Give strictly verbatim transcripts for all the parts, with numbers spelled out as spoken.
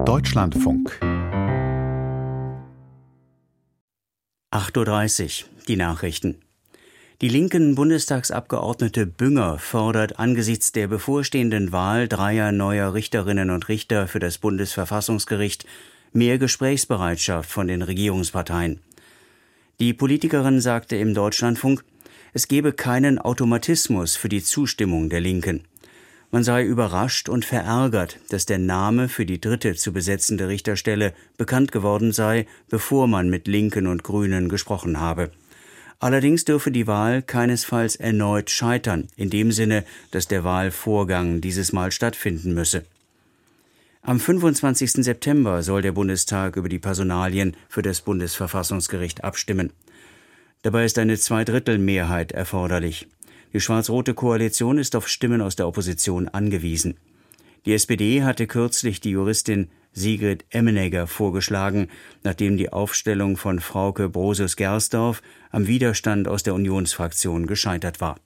Deutschlandfunk. acht Uhr dreißig, die Nachrichten. Die linken Bundestagsabgeordnete Bünger fordert angesichts der bevorstehenden Wahl dreier neuer Richterinnen und Richter für das Bundesverfassungsgericht mehr Gesprächsbereitschaft von den Regierungsparteien. Die Politikerin sagte im Deutschlandfunk, es gebe keinen Automatismus für die Zustimmung der Linken. Man sei überrascht und verärgert, dass der Name für die dritte zu besetzende Richterstelle bekannt geworden sei, bevor man mit Linken und Grünen gesprochen habe. Allerdings dürfe die Wahl keinesfalls erneut scheitern, in dem Sinne, dass der Wahlvorgang dieses Mal stattfinden müsse. Am fünfundzwanzigsten September soll der Bundestag über die Personalien für das Bundesverfassungsgericht abstimmen. Dabei ist eine Zweidrittelmehrheit erforderlich. Die schwarz-rote Koalition ist auf Stimmen aus der Opposition angewiesen. Die S P D hatte kürzlich die Juristin Sigrid Emmenegger vorgeschlagen, nachdem die Aufstellung von Frauke Brosius-Gersdorf am Widerstand aus der Unionsfraktion gescheitert war.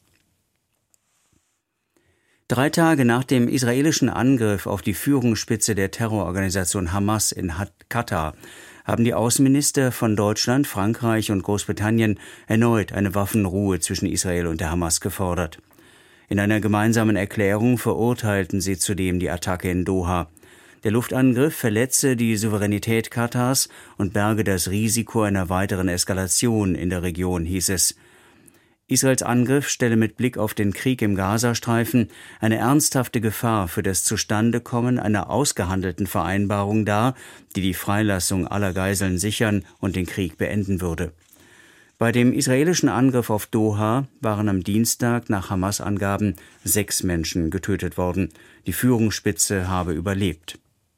Drei Tage nach dem israelischen Angriff auf die Führungsspitze der Terrororganisation Hamas in Katar haben die Außenminister von Deutschland, Frankreich und Großbritannien erneut eine Waffenruhe zwischen Israel und der Hamas gefordert. In einer gemeinsamen Erklärung verurteilten sie zudem die Attacke in Doha. Der Luftangriff verletze die Souveränität Katars und berge das Risiko einer weiteren Eskalation in der Region, hieß es. Israels Angriff stelle mit Blick auf den Krieg im Gazastreifen eine ernsthafte Gefahr für das Zustandekommen einer ausgehandelten Vereinbarung dar, die die Freilassung aller Geiseln sichern und den Krieg beenden würde. Bei dem israelischen Angriff auf Doha waren am Dienstag nach Hamas-Angaben sechs Menschen getötet worden. Die Führungsspitze habe überlebt.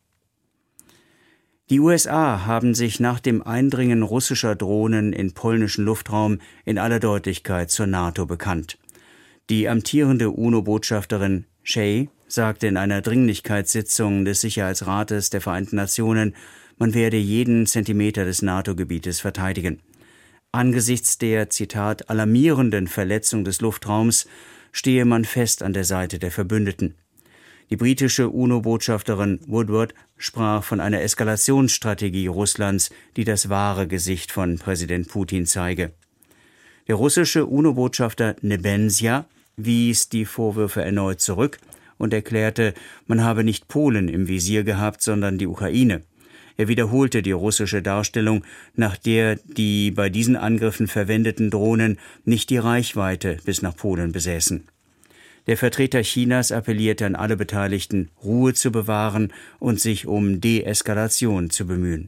Die U S A haben sich nach dem Eindringen russischer Drohnen in polnischen Luftraum in aller Deutlichkeit zur NATO bekannt. Die amtierende UNO-Botschafterin Shea sagte in einer Dringlichkeitssitzung des Sicherheitsrates der Vereinten Nationen, man werde jeden Zentimeter des NATO-Gebietes verteidigen. Angesichts der, Zitat, alarmierenden Verletzung des Luftraums stehe man fest an der Seite der Verbündeten. Die britische UNO-Botschafterin Woodward sprach von einer Eskalationsstrategie Russlands, die das wahre Gesicht von Präsident Putin zeige. Der russische UNO-Botschafter Nebenzia wies die Vorwürfe erneut zurück und erklärte, man habe nicht Polen im Visier gehabt, sondern die Ukraine. Er wiederholte die russische Darstellung, nach der die bei diesen Angriffen verwendeten Drohnen nicht die Reichweite bis nach Polen besäßen. Der Vertreter Chinas appellierte an alle Beteiligten, Ruhe zu bewahren und sich um Deeskalation zu bemühen.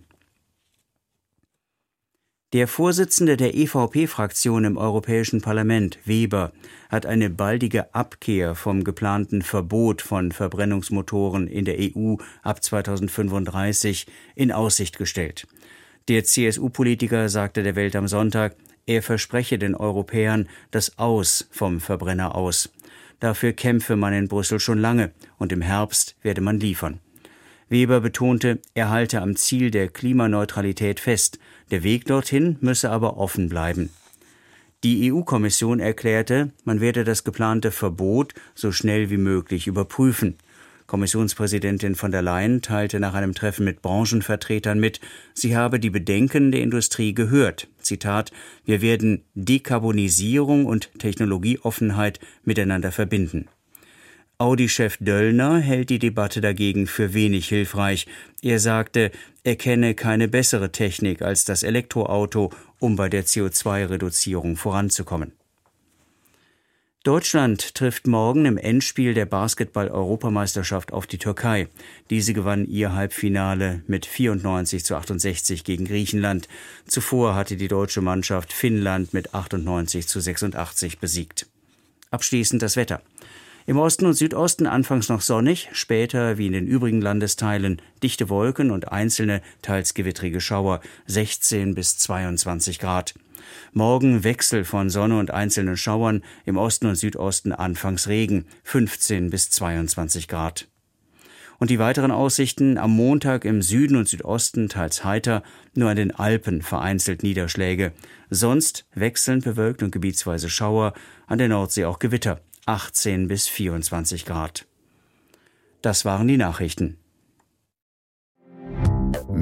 Der Vorsitzende der E V P-Fraktion im Europäischen Parlament, Weber, hat eine baldige Abkehr vom geplanten Verbot von Verbrennungsmotoren in der E U ab zweitausendfünfunddreißig in Aussicht gestellt. Der C S U-Politiker sagte der Welt am Sonntag, er verspreche den Europäern das Aus vom Verbrenner aus. Dafür kämpfe man in Brüssel schon lange und im Herbst werde man liefern. Weber betonte, er halte am Ziel der Klimaneutralität fest. Der Weg dorthin müsse aber offen bleiben. Die E U-Kommission erklärte, man werde das geplante Verbot so schnell wie möglich überprüfen. Kommissionspräsidentin von der Leyen teilte nach einem Treffen mit Branchenvertretern mit, sie habe die Bedenken der Industrie gehört. Zitat, wir werden Dekarbonisierung und Technologieoffenheit miteinander verbinden. Audi-Chef Döllner hält die Debatte dagegen für wenig hilfreich. Er sagte, er kenne keine bessere Technik als das Elektroauto, um bei der C O zwei Reduzierung voranzukommen. Deutschland trifft morgen im Endspiel der Basketball-Europameisterschaft auf die Türkei. Diese gewann ihr Halbfinale mit vierundneunzig zu achtundsechzig gegen Griechenland. Zuvor hatte die deutsche Mannschaft Finnland mit achtundneunzig zu sechsundachtzig besiegt. Abschließend das Wetter. Im Osten und Südosten anfangs noch sonnig, später wie in den übrigen Landesteilen dichte Wolken und einzelne, teils gewittrige Schauer, sechzehn bis zweiundzwanzig Grad. Morgen Wechsel von Sonne und einzelnen Schauern, im Osten und Südosten anfangs Regen, fünfzehn bis zweiundzwanzig Grad. Und die weiteren Aussichten: am Montag im Süden und Südosten teils heiter, nur an den Alpen vereinzelt Niederschläge. Sonst wechselnd bewölkt und gebietsweise Schauer, an der Nordsee auch Gewitter, achtzehn bis vierundzwanzig Grad. Das waren die Nachrichten.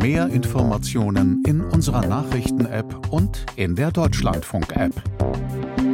Mehr Informationen in unserer Nachrichten-App und in der Deutschlandfunk-App.